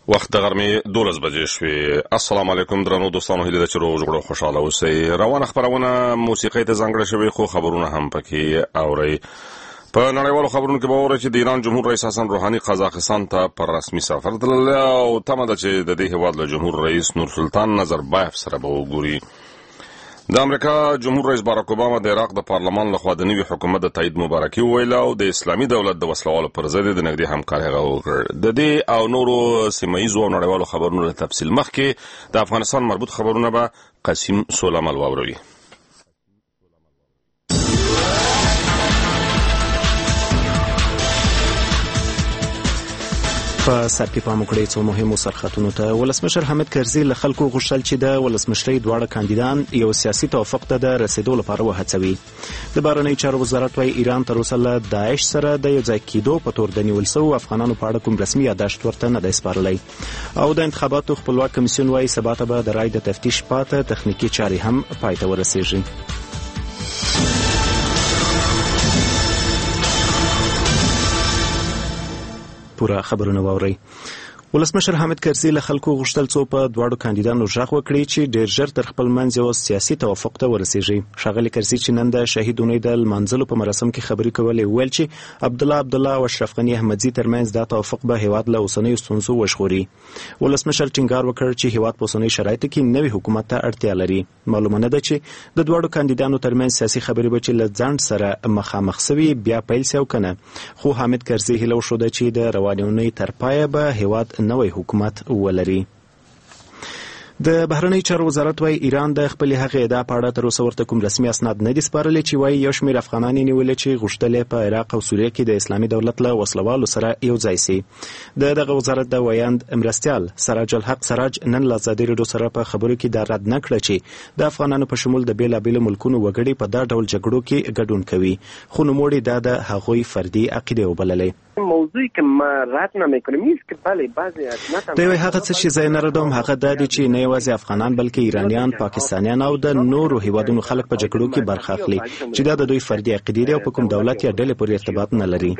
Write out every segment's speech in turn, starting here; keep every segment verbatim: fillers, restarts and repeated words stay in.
وخت د غرمې دولس بجې شوې. السلام علیکم درنو دوستانو، هیله ده چې روغ جوړ خوشاله اوسئ. روانه خبرونه موسیقۍ ته ځانګړې شوې، خو خبرونه هم پکې اورئ. په نړیوالو خبرونو کې به واورئ چې د ایران جمهور رئیس حسن روحاني قزاقستان ته پر رسمي سفر تللی او تمه ده چې د دې هېواد له جمهور رئیس نورسلطان نظربایف سره به وګوري. د امریکا جمهور رئیس باراک اوباما د عراق د پارلمان لخوا د نوي حکومت د تایید مبارکي وویله او د اسلامي دولت د وسلوالو پر ضد د نږدې همکارۍ غږ وکړ. د دې او نورو سیمه ییزو او نړیوالو خبرونو له تفصیل مخکې د افغانستان مربوط خبرونه به قاسم سولامل واوروي. په سر کې پام وکړئ څو مهمو سرخطونو ته. ولسمشر حامد کرزي له خلکو غوښتل چې د ولسمشرۍ دواړه کاندیدان یو سیاسي توافق ته د رسیدو لپاره وهڅوي. د بهرنیو چارو وزارت وايي ایران تر اوسه له داعش سره د یو ځای کېدو په تور د نیول شوو افغانانو په اړه کوم رسمي یادښت ورته نه دی سپارلی. او د انتخاباتو خپلواک کمیسیون وايي سبا ته به د رای د تفتیش پاته تخنیکي چارې هم پای ته ورسیږي. پوره خبرونه واورئ. ولسمشر حامد کرزي له خلکو غوښتل څو په دواړو کاندیدانو غږ وکړي چې ډېر ژر تر خپل منځ یو سیاسي توافق ته ورسیږي. ښاغلي کرزي چې نن د شهید اونۍ د لمانځلو په مراسم کې خبرې کولې ویل چې عبدالله عبدالله او اشرف غني احمدزي ترمنځ دا توافق به هیواد له اوسنیو ستونزو وژغوري. ولسمشر ټینګار وکړ چې هیواد په اوسنیو شرایطو کې نوي حکومت ته اړتیا لري. معلومه نه ده چې د دواړو کاندیدانو ترمنځ سیاسي خبرې به چې له ځنډ سره مخامخ سوي بیا پیل سي او کنه. خو حامد کرزي هیله وښوده چې د روانې اونۍ تر پایه به هیواد نوی حکومت ولري. د بهرنیو چارو وزارت وايي ایران د خپل هغې ادعا په اړه تر اوسه ورته کوم رسمي اسناد نه دي سپارلي چې وايي یو شمېر افغانان یې نیولي چې غوښتل یې په عراق او سوریه کې د اسلامي دولت له وسلوالو سره یو ځای سي. د دغه وزارت د ویاند مرستیال سراج الحق سراج نن له ازادي راډیو سره په خبرو کې دا رد نه کړه چې د افغانانو په شمول د بېلابېلو ملکونو وګړي په دا ډول جګړو کې ګډون کوي. خو نوموړي دا د هغوی فردي عقیده وبللې. موضوعی که ما رد نمیکنم نیست که بله بعضی از دوی هغه څه چې زه نه ردوم هغه دا دي چې نه یوازې افغانان بلکې ایرانیان، پاکستانیان او د نورو هیوادونو خلک په جګړو کې برخه اخلي چې دا د دوی فردي عقیدې دي او په کوم دولت یا ډلې پورې ارتباط نه لري.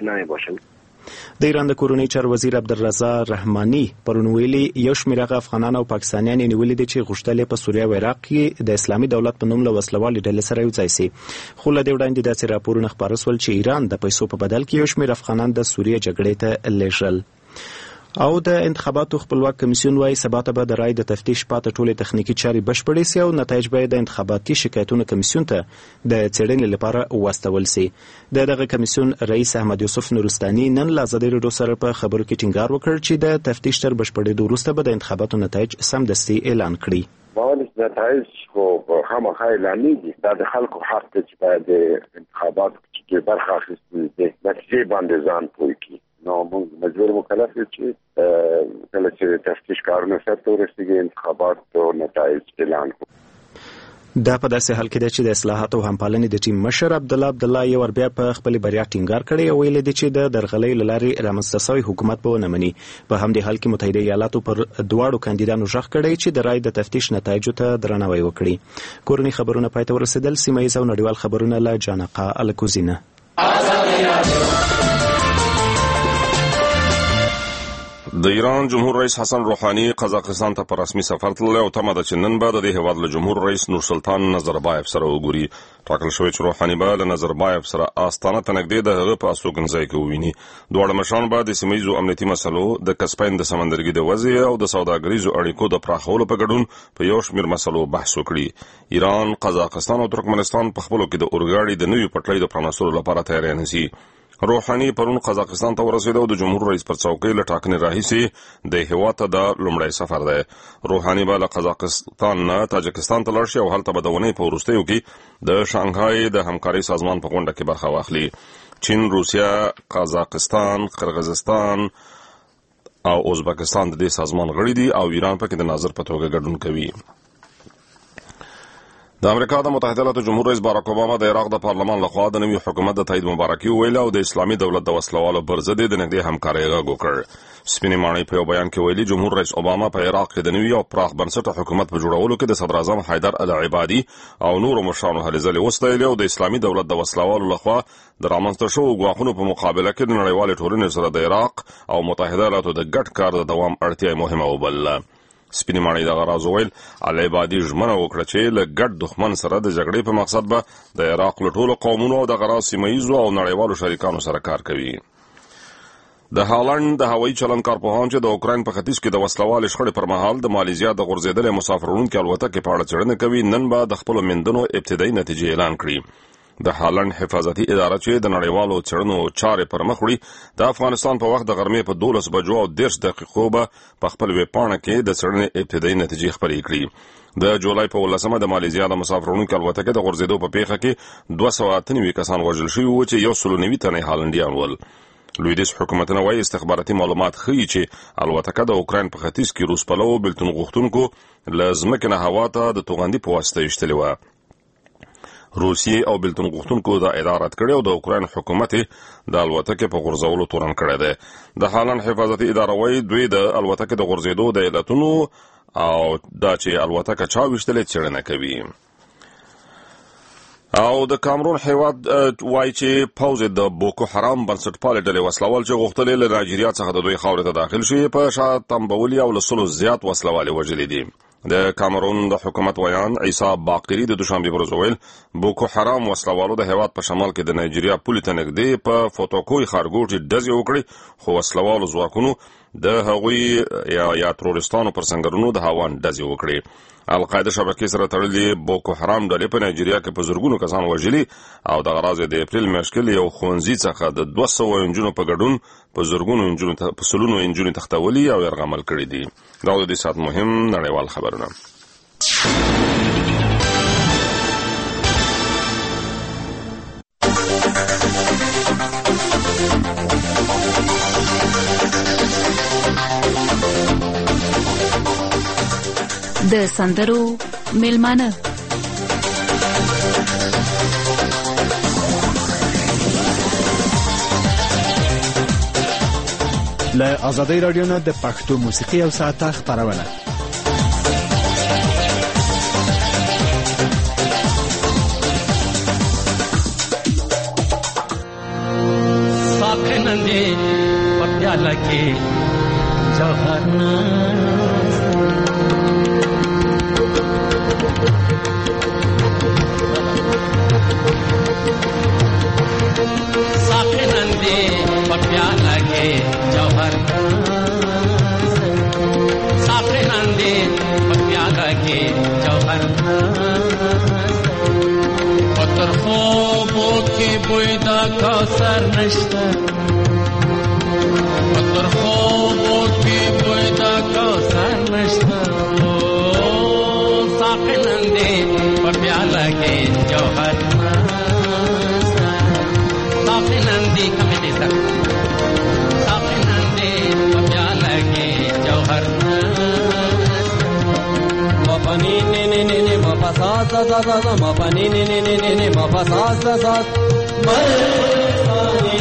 د ایران د کورنۍ چارو وزیر عبدالرضا رحماني پرون ویلي یو شمېر هغه افغانان او پاکستانیان یې نیولي دي چې غوښتل یې په سوریه او عراق کې د اسلامي دولت په نوم له وسلوالې ډلې سره یو ځای سي. خو له دې وړاندې داسې راپورونه خپاره سول چې ایران د پیسو په بدل کې یو شمېر افغانان د سوریه جګړې ته لیږل. او د انتخاباتو خپلواک کمیسیون وايي سبا ته به د رای د تفتیش پاته ټولې تخنیکي چارې بشپړې سي او نتایج به د انتخاباتي شکایتونو کمیسیون ته د څېړنې لپاره واستول سي. د دغه کمیسیون رئیس احمد یوسف نورستاني نن له ازادي راډیو سره په خبرو کې ټینګار وکړ چې د تفتیش تر بشپړېدو وروسته به د انتخاباتو نتایج سمدستي اعلان کړي. باید نتایج خو خامخا اعلانېږي. دا د خلکو حق دی چې باید د انتخاباتو کې برخه اخیستل د نتیجې باندې ځان پوه کړي. نو موږ مجبور مکلف یو چې کله چې تفتیش کارونه سرته ورسیږي انتخابات او نتایج اعلان کړو. دا په داسې حال کې ده چې د اصلاحاتو او همپالنې د ټیم مشر عبدالله عبدالله یو ور بیا په خپل بریا ټینګار کړی او ویلي دی چې د درغلۍ له لارې رامنځته شوی حکومت به ونه مني. په همدې حال کې متحده ایالاتو پر دواړو کاندیدانو غږ کړی چې د رای د تفتیش نتایجو ته درناوی وکړي. کورني خبرونه پای ته ورسېدل. سیمه ییز او نړیوال خبرونه له جانقا الکوزینه. د ایران جمهور رئیس حسن روحاني قزاقستان ته پر رسمي سفر تللی او تمه ده چې نن به د دې هېواد له جمهور رئیس نورسلطان نظربایف سره وګوري. ټاکل شوی چې روحاني به له نظربایف سره آستانه ته نږدې د هغه په استوګنځای کې وویني. دواړه مشران به د سیمه ییزو امنیتي مسلو، د کسپین د سمندرګي د وضع او د سوداګریزو اړیکو د پراخولو په ګډون په یو شمېر مسلو بحث وکړي. ایران، قزاقستان او ترکمنستان په خپلو کې د اورګاډي د نویو پټلۍ د پرانیستلو لپاره تیاری نیسي. روحاني پرون قزاقستان ته ورسېد او د جمهور رئیس پر څوکۍ له ټاکنې راهیسې د هېواد ته د لومړی سفر دی. روحاني به له قزاقستان نه تاجکستان ته لاړ شي او هلته به د اونۍ په وروستیو کې د شانګهای د همکارۍ سازمان په غونډه کې برخه واخلي. چین، روسیه، قزاقستان، قرغیزستان او ازبکستان د دې سازمان غړي دي او ایران پکې د ناظر په توګه ګډون کوي. د امریکا د متحده ایالاتو جمهور رئیس باراک اوباما د عراق د پارلمان لخوا د نوي حکومت د تایید مبارکي ویله او د اسلامي دولت د وسلوالو پر ضد د نږدې همکارۍ غږ وکړ. سپینې ماڼۍ په یو بیان کې ویلي جمهور رئیس اوباما په عراق کې د نوي او پراخ بنسټه حکومت په جوړولو کې د صدر اعظم حیدر العبادي او نورو مشرانو هلې ځلې وستایلې او د اسلامي دولت د وسلوالو لخوا د رامنځته شوو ګواښونو په مقابله کې د نړیوالې ټولنې سره د عراق او متحده ایالاتو د ګډ کار د دوام اړتیا مهمه وبلله. سپینې ماڼۍ دغه راز وویل العبادي ژمنه وکړه چې له ګډ دښمن سره د جګړې په مقصد به د عراق له ټولو قومونو او دغه راز سیمه ییزو او نړیوالو شریکانو سره کار کوي. د هالند د هوایي چلند کارپوهان چې د اوکراین په ختیځ کې د وسلوالې شخړې پر مهال د مالیزیا د غورځېدلې مسافروړونکو الوتکې په اړه څېړنه کوي نن به د خپلو میندونو ابتدایي نتیجې اعلان کړي. د هالند حفاظتي اداره چې د نړیوالو څېړنو چارې پر مخ وړي د افغانستان په وخت د غرمې په دولس بجو او دېرش دقیقو به په خپل ویبپاڼه کې د څېړنې ابتدایي نتیجې خپرې کړي. د جولای په ولسمه د مالیزیا د مسافروړونکو الوتکې د غورځېدو په پیښه کې دوه سوه اته نوي کسان وژل شوي وو چې یو سل نوي تنه هالندیان ول. لویدیځ حکومتونه وايي استخباراتي معلومات ښیي چې الوتکه د اوکراین په ختیځ کې روس پلو بېلتون غوښتونکو له ځمکې نه هوا ته د توغندي په واسطه ایستلې وه. روسیې او بېلتون غوښتونکو دا ادعا رد کړې او د اوکراین حکومت د الوتکې په غورځولو تورن کړی دی. د هالند حفاظتي اداره وايي دوی د الوتکې د غورځېدو د علتونو او دا چې الوتکه چا ویشتلې څېړنه کوي. او د کامرون هیواد وایي چې پوځ د بوکو حرام بنسټپالې ډلې وسلوال چې غوښتلې له نایجیریا څخه د دوی خاورې ته داخل شي په شا تنبولي او له سلو زیات وسلوالې وژلې دي. د کامرون د حکومت ویان عیسی باقری د دوشنبه ورځ ویل بوکو حرام وسلوالو د هیواد په شمال کې د نایجیریا پولې ته نږدې په فوتوکوي ښارګوټي ډزې وکړې خو وسلوالو ځواکونو د هغوی یا یا ترورستانو پر سنگرونو د هاوان ډزې وکړې. القاعده شبکې سره تړلې بوکو حرام ډلې په نایجیریا کې په زرګونو کسان وژلي او د غراض د اپریل میاشتې کې یو ښوونځي څخه د دوه سوه انجونو په ګډون په زرګونو انجونو ته په سلونو انجونو تختولي او یرغمل کړي دي. دا د دې سات مهم نړیوال خبرونه. د سندرو میلمانه له آزادۍ رادیو نه د پښتو موسیقي او ساعته خبرونه. साखनंदे पप्याला के जवाना साखनंदे पप्याला के जवाना साखनंदे पप्याला के जवाना पत्थर خوبو के बोयदा कासर नश्ता पत्थर خوبو के बोयदा कासर नश्ता साखनंदे पप्याला के जौहर साखनंदे कमेटी तक साखनंदे पप्याला के जौहर मपनी ने ने ने ने मपा सा सा सा सा मपनी ने ने ने ने ने मपा सा सा सा मपनी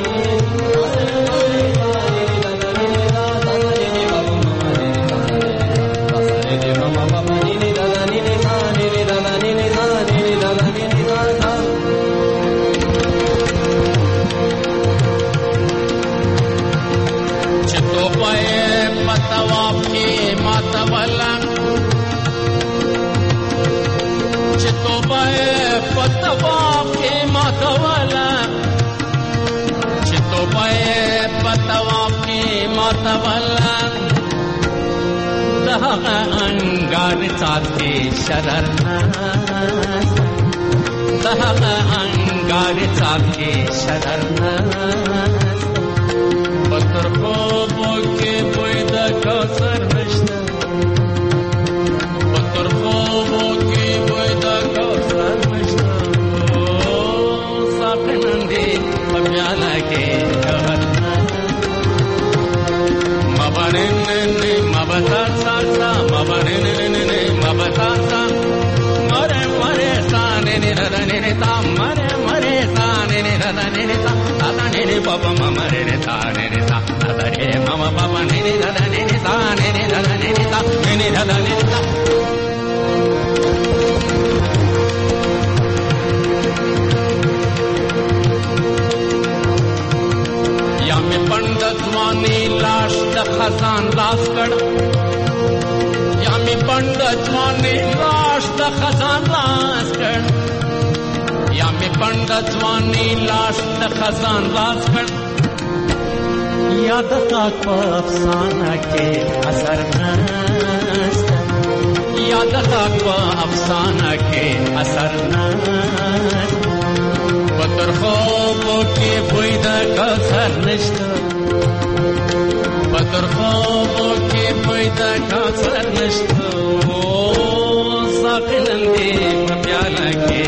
चितो पाए मतवा के मतवला चितो पाए पतवा के मतवला चितो पाए पतवा के मतवला दहा अंगार चाते शररना दहा अंगार चाते शररना पत्थर को बोके बोयदा कासर नश्ता पत्थर को बोके बोयदा कासर नश्ता साखनंदे पप्याला के जवाना मबने ने मबता सा सा मबने ने ने मबता सा मरे da da ni ni sa da da ni ni pa pa ma ma re re sa ni ni sa da da re ma ma pa pa ni ni da da ni ni sa ni ni da da ni ni sa ni ni da da ni ni sa या में पंडित वानी लाश द खजान लाश कड़ या में पंडित वानी लाश द खजान लाश कड़ या में पंडित वानी लाश द खजान लाश कड़ याद ताक अफसाना के असर नस्त याद ताक अफसाना के असर नस्त पत्थर خوابو کې پیدا کثر نشته پتر خوابو کې پیدا کثر نشته او ساقلن دې په پیاله کې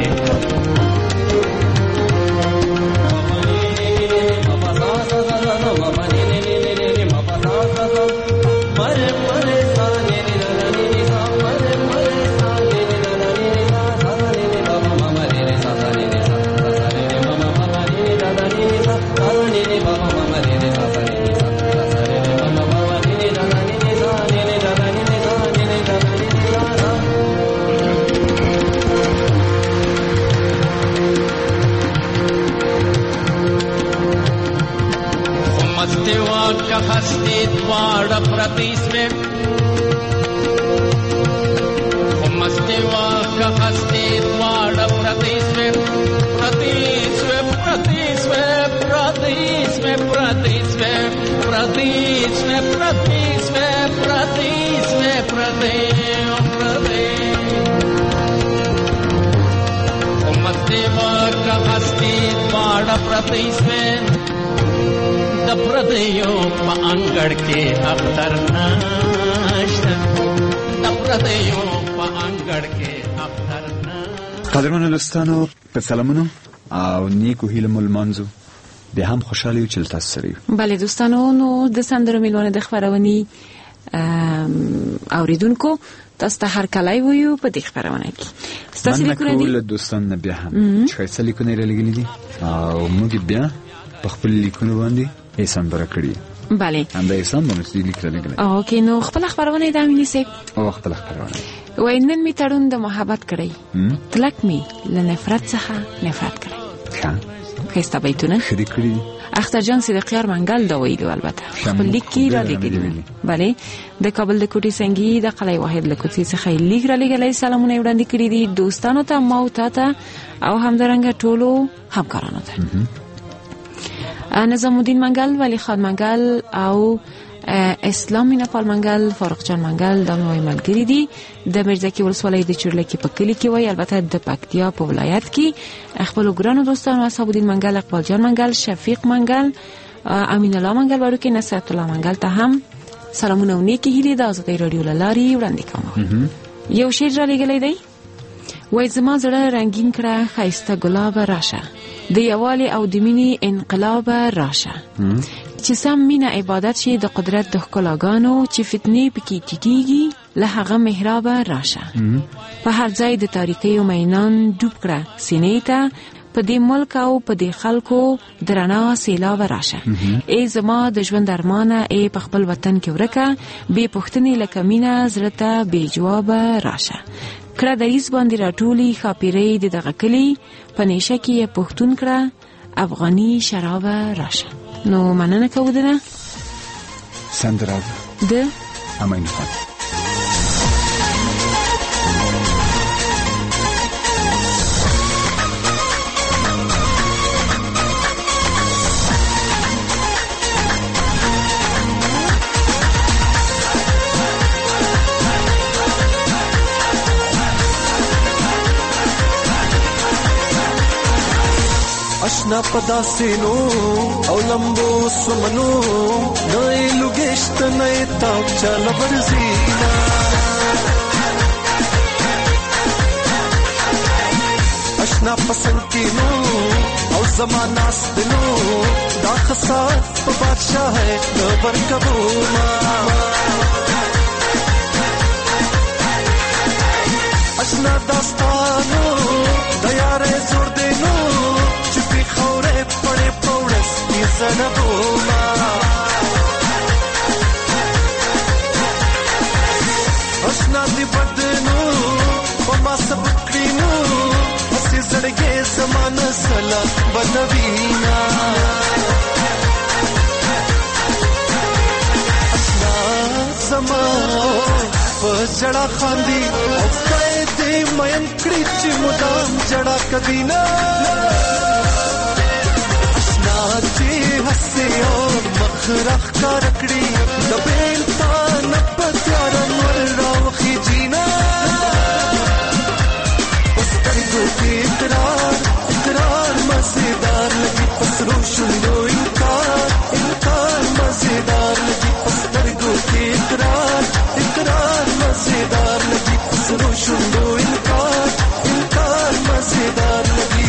हस्ती द्वार प्रतीस में मस्ती वाक हस्ती द्वार प्रतीस में प्रतीस में प्रतीस में प्रतीस में प्रतीस में प्रतीस में प्रतीस में प्रतीस में प्रतीस मस्ती वाक हस्ती द्वार प्रतीस में दप्रदयो पांगड़ के अख्तर नष्ट दप्रदयो पांगड़ के अख्तर नष्ट قدرمن دوستانو په سلامونو او نیکو هیله مول منځو به هم خوشاله یو چې تاسو سره بله دوستانو نو د سندرو میلونه د خبرونی اوریدونکو تاسو ته هر کله ویو په دې خبرونه کې تاسو لیکونه دي له دوستانو بیا هم چې څه لیکونه لري دي او موږ بیا په خپل لیکونه باندې ایسان برا کړی بله انده ایسان باندې لیکل لګل اوکې نو خپل خبرونه د امینی سي او خپل خبرونه وینن می تړون د محبت کړی تلک می له نفرت څخه نفرت کړی ښه خسته بیتونه خدي کړی اختر جان صدیقیار منګل دا ویلو البته خپل لیکي را لګیدلی بله د کابل د کوټي سنگي د قلعه واحد له کوټي څخه لیک را لګلای سلامونه وړاندې کړی دي دوستانو ته مو ته او همدارنګ ټولو همکارانو ته نظام الدین منګل ولی خان منګل او اسلام مینپال منګل فاروق جان منګل د نوې ملګری دي د مرزکی ولسوالۍ د چورلکې په کلی کې وای البته د پکتیا په ولایت کې خپل ګرانو دوستانو اصحاب الدین منګل اقبال جان منګل شفیق منګل امین الله منګل ورو کې نصرت الله منګل ته هم سلامونه او نیکی هیلې د ازادي رادیو لاري وړاندې کوم یو شعر را لګلې دی وای زما زړه رنگین کړه خایسته ګلاب راشه د یوالي او د مینې انقلاب راشه چې سم مینه عبادت شي د قدرت د ښکلاګانو چې فتنې پکې ټیټیږي له هغه محراب راشه په هر ځای د تاریکیو مینان ډوب کړه سینې ته په دې ملک او په دې خلکو درنا سیلاب راشه ای زما د ژوند ارمانه ای په خپل وطن کې ورکه بې پوښتنې لکه مینه زړه ته بې جواب راشه کړه د ریس باندې راټولي خاپیرې د دغه کلی په نشه کې پښتون کړه افغاني شراب راشه نو مننه کوو دنه سندره د امین خان اشنا پدا سینو او لمبو سمنو نئی لگشت نئی تاپ چال برزینا اشنا پسند کینو او زمانہ سدنو دا خسات پا بادشاہ ہے نبر کبونا اشنا داستانو دیارے زور دینو چپی خورے سنبوما اشنا دی بدنو وما سبکرینو اسی زړګي زمانه سلا بنوینا اشنا زما پجړه خاندي او کای دې مېن کړی چې مدام جړه کدینا اشنا چې حسيو مخرخ کار کړی د بیل تا نه پتیار مر راوخی جینا پسترګو کې اقرار اقرار مزیدار لګي پسرو شوندو انکار انکار مزیدار لګي پسترګو کې اقرار اقرار مزیدار لګي پسرو شوندو انکار انکار مزیدار لګي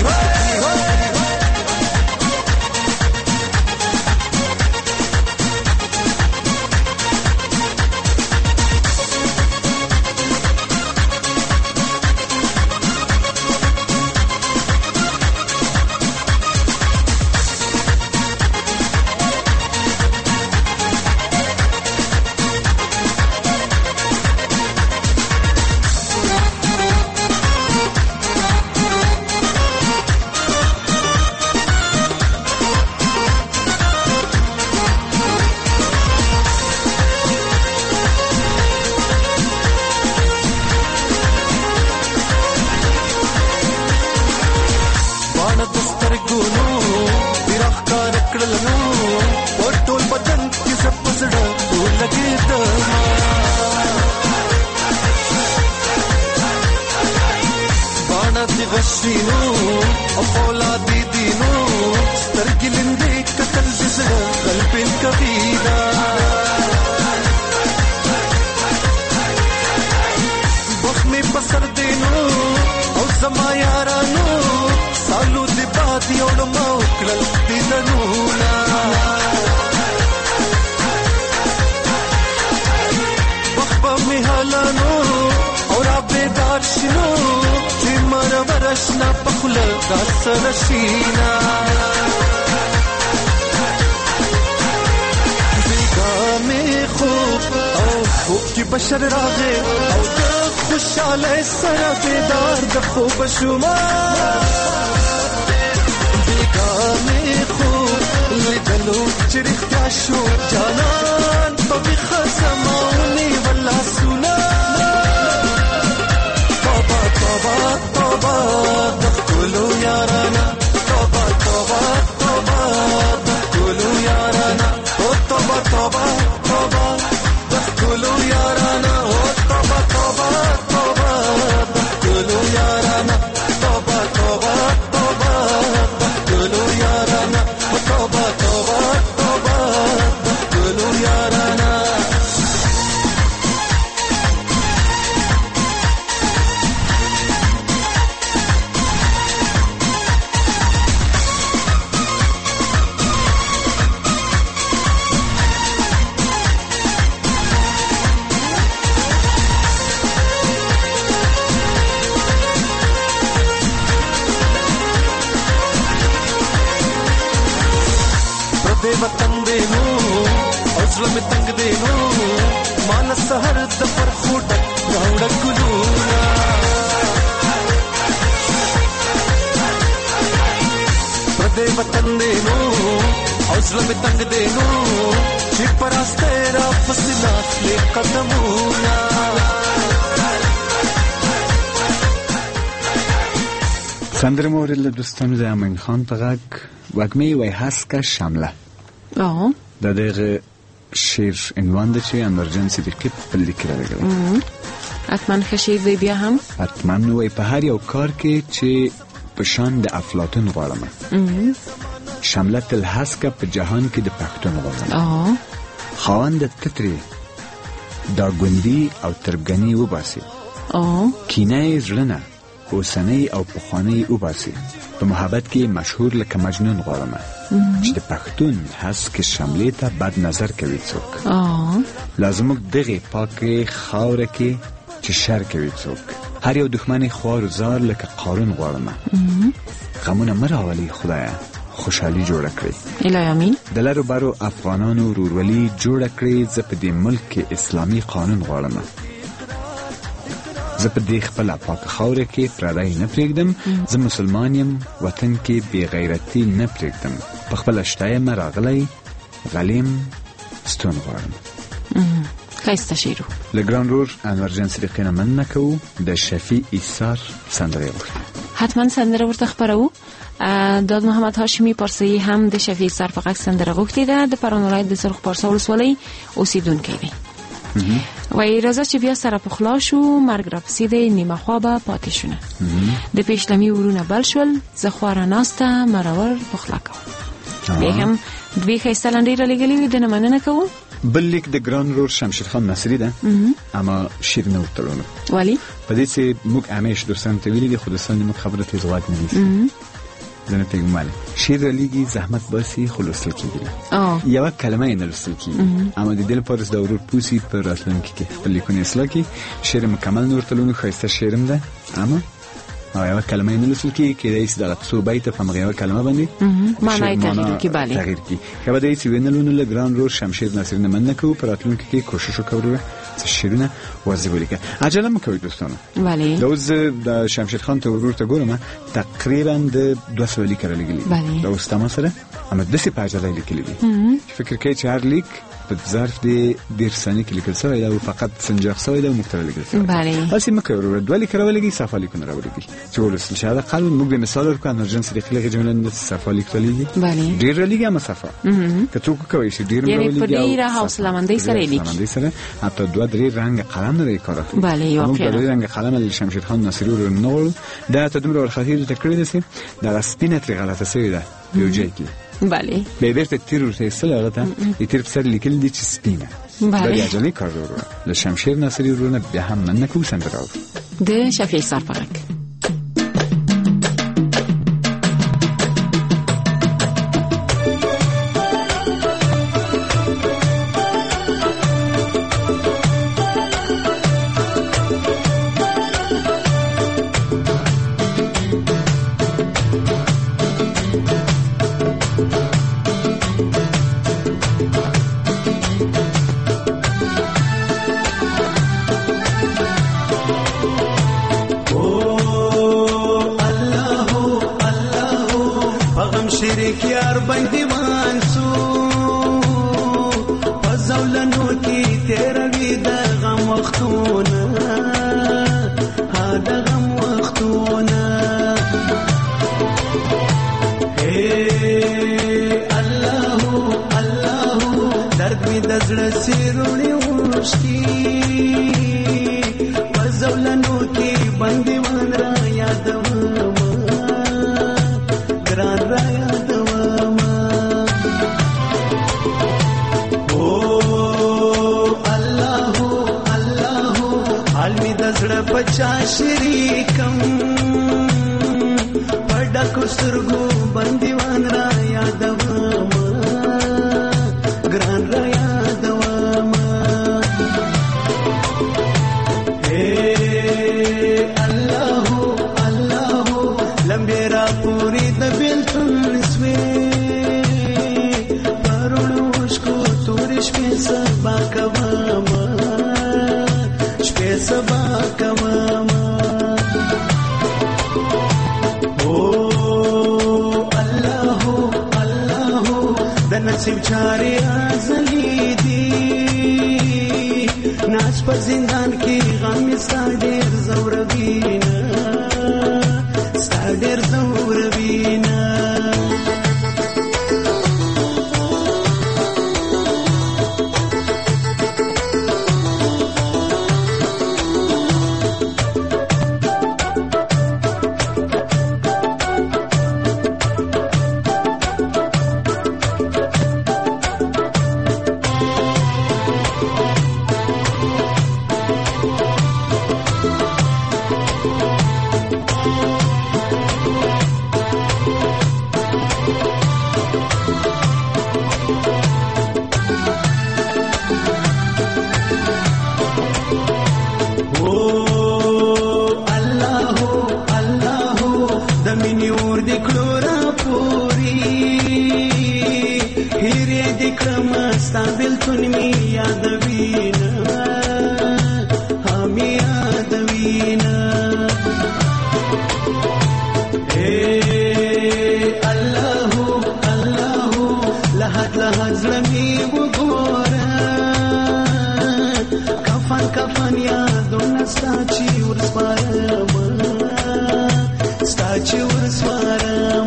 بشر راغه او د خوشاله سره بیدار د خوب شوما بیگانه خو لیدلو چرختیا شو جانان په خزمونی ولا سونا توبه توبه توبه د کولو یارانا توبه توبه توبه د کولو یارانا او توبه توبه توبه د کولو یارانا او توبه توبه توبه د کولو یارانا توبه توبه توبه د کولو یارانا توبه توبه توبه د کولو یارانا وطن دینو اوزل می تنگ دینو مانس هر د پر خوټ راوړ ګلونا پردې وطن دینو اوزل می تنگ دینو چې پراسته را فسنا خپل قدمونا سندره مورد له دوستانو د امین خان په غږ وګمې وای هسکه شامله آه د دغه شعر عنوان د چې امرجنسي د کلیپ په لیکل راغلی حتما خشید وی بیا هم حتما وای په هر یو کار کې چې په شان د افلاطون غواړم شامله تل هسکه په جهان کې د پښتون غواړم آه خواند تتری دا ګوندی او تربګنی وباسي آه کینه زړه اوسنۍ او پخوانۍ وباسي په محبت کې مشهور لکه مجنون غواړم چې د پښتون هسکه شاملې ته بد نظر کوي څوک آه لازم دغه پاکه خاور کې چې شر کوي څوک هر یو دښمن خوار زار لکه قارون غواړم غمونه مراولي خدایا خوشحالي جوړ کړي. الهی امين. د لارو بارو افغانانو ورورولي جوړ کړي. زه په دې ملک کې اسلامي قانون غواړم. زه په دې خپل پاک خاوره کې پردای نه پرېږدم. زه مسلمان یم، وطن کې بې غیرتی نه پرېږدم. په خپل شتای مراغلی غلیم ستون غواړم. خیسته شیرو لګران رور انور جان صدیقینا من نکو د شفیع ایثار سندره وکړه. حتما سندره ورته خبرو. داد محمد هاشمی پارسی هم د شفیع ایثار په غږ سندره غوښتې ده. د پران ولایت د سرخ پارسا ولسوالۍ اوسیدونکی دی. وای راځه چې بیا سره پخلا شو، مرګ را پسې دی، نیمه خوا به پاتې شونه. د پیشلمي ورونه بل شول، زه خواره ناسته مرور پخلا کوم. بیا هم دوی ښایسته لنډۍ رالیږلې وي، دنه مننه کوم. بل لیک د ګران رور شمشیر خان نصری ده، اما شیر نه ورتلونه ولی په دې چې موږ همیش دوستان ته ویلي دي خو دوستان موږ خبره ته ځواب نه نیسي. زنه پیغمبر شیر لیږي زحمت باسي خلاص کیږي. یو کلمه نه لوستل کیږي، اما د دې لپاره د ورور پوسی پر راتلونکي کې خپل لیکونه اصلاح کی. شیر مکمل نور تلونه خایسته شیرم ده، اما او یو کلمه نه لوستل کیږي کې د ایست دغه څو بیت په مغه کلمه باندې معنی تغییر کی bale تغییر کی. کله د ایست وینلونه له ګران رور شمشیر نصر نه من کو پر راتلونکي کې کوشش وکړو چې شیرونه واځي ولیکه. عجله مکوئ دوستانو. bale دوز د شمشیر خان ته ورور ته ګورم تقریبا د دوه سوه لیک را لګلی. دا استاد سره اما د څه پاجله لیکلی دي. فکر کوي چې هر لیک په ظرف د ډیر ثانیې کې لیکل شوی دا فقط سنجاق شوی دا مختلف لیکل شوی. bale اسی مکه ورور دوه لیک راولګي صفه لیکونه راولګي چې ولسل شاده قلب موږ به مثال ورکو انرژن سره خلک جمله د صفه لیکلېږي. bale ډیر لیکي اما صفه کته کوي چې ډیر راولګي. یعنی په ډیره حوصله مندۍ سره لیکي. مندۍ سره حتی دوه درې رنگ قلم لري کار کوي. bale یو موږ درې رنگ قلم له شمشیر خان نصری ور نول دا ته دومره ورخاطر ته کړی دي دا سپینه تر غلطه سوی ده یو ځای کې. bale به بیرته تیر ورته سره غلطه تیر سره لیکل دي چې سپینه. bale دا اجازه کار ورو له شمشیر نصری ورونه به هم نه کو سندره د شفیع ایثار فرق. شریک یار باندې وانسو پزولنو کې تیر وی د غم وختونه ها د غم وختونه. اے الله الله درد می د زړه سیرونی وشتي پزولنو کې باندې ون را یادوم ګران را پچا شریکم پډا کو سترګو بندیوان را یادوم ګران را یادوم. اے الله الله لمبرا پوری د بیلتون سوي پرونوش کو تورش په سبا کوم شپه سبا نصیب چاري ازلی دی ناش په زندان کې غم ستاډر زوروینا ستاډر زوروینا. کفن کفن یادونه ستا چې ورسپارم ستا چې ورسپارم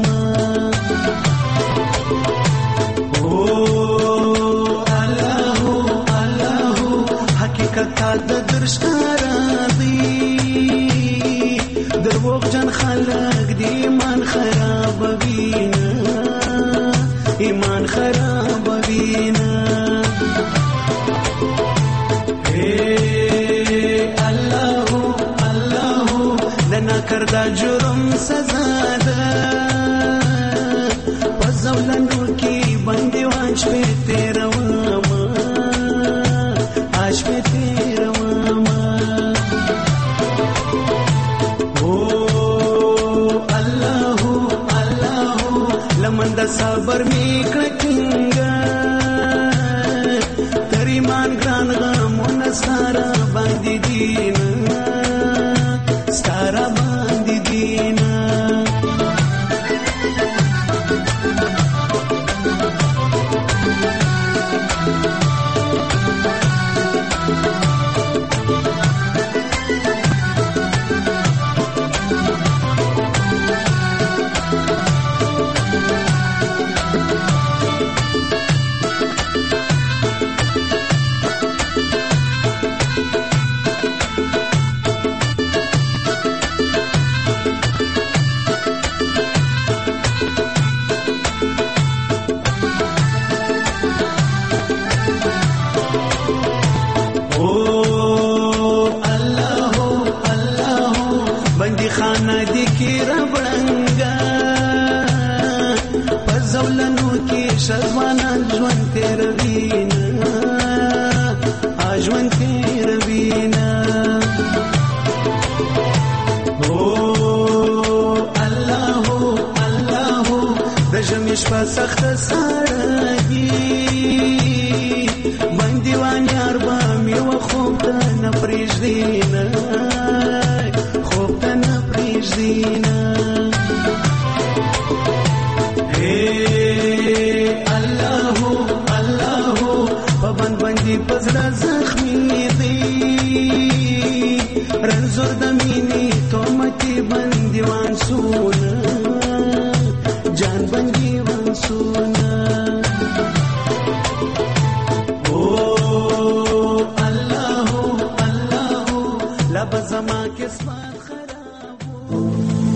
او الله الله حقیقت د درشکارا دی دروغ جن خلق دی ایمان خراب وینا ایمان خراب وینا کردا جرم سزا ده پزولنو کی بندیوان شپه تیروما آشپه تیروما او الله الله لمن د صبر میکړه ټینګه تر ایمان ګران غمونه سارا باندې دینه ستاره باندې دینه شزوانان ژوند تیروینا ژوند تیروینا او الله الله د ژمي شپه سخته ساړه بندیوان یار به مې و خوب ته نه پرېږدي نه خوب ته نه پرېږدي نه پابند باندې پزړه زخمي دی رنزور د مینې تومتي بندیوان سونه جان بندیوان سونه او الله الله لب زما قسمت خراب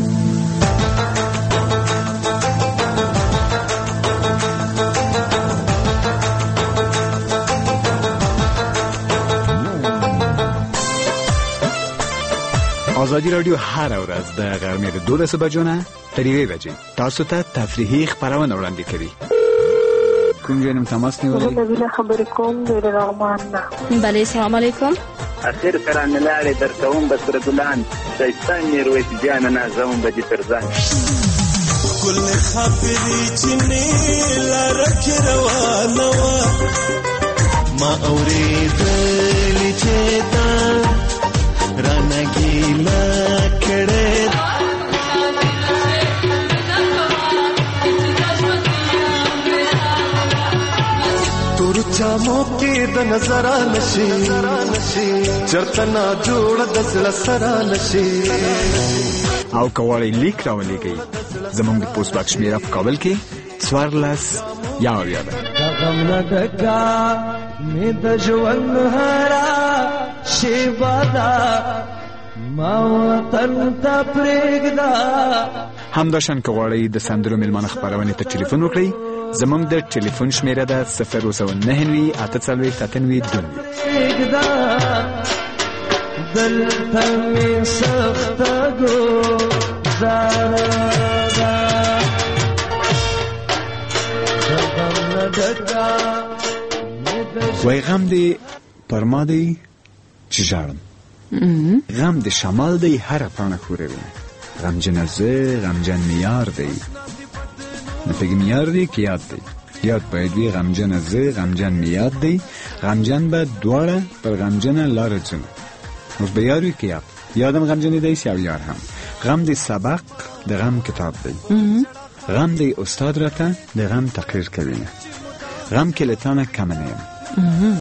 آزادی رادیو هر ورځ د غرمې د دولس بجو نه تر یوې بجې تاسو ته تفریحي خپرونه وړاندې کوي. کوم ځای نم تماس نیولې؟ زه نبیله خبرې کوم د لغمان نه. بله السلام علیکم. اخر کرانه لاړې در کوم بسره ګلان شیطان میرویس جان نازوم به دې تر ځان ګل خبرې چې نه لاره روانه وه ما اورېدلې چې دا رانا گیلا کړه تور چامو کې د نظر نشي چرتنا جوړ د زړه سره نشي او کوالي لیک راولېږي زموږ د پوسټ باکس شمیره په کابل کې څوارلس یا اویا ده غم نه دګا مې د ژوند هرا شیبادا ما وطن ته پرېږدا همداشان که غواړئ د سندرو میلمانه خپرونې ته ټلیفون وکړئ زموږ د ټلیفون شمیره ده صفر اوه سوه نهه نوي اته څلوېښت اته نوي دوه دلته مې سخته ګوزاره ده وای غم دی پر ما دی چې ژاړم غم د شمال دی هره پاڼه کوروي غمجن زه غمجن میار دی نه پکې میار دی که یاد دی یاد باید وي غمجن زه غمجن میاد دی غمجن به دواړه پر غمجنه لاره ځنو اوس به یار وي که یاد یادم غمجن دی سی او یار هم غم دی سبق د غم کتاب دی غم دی استاد راته د غم تقریر کوي غم که لتانه کم نیم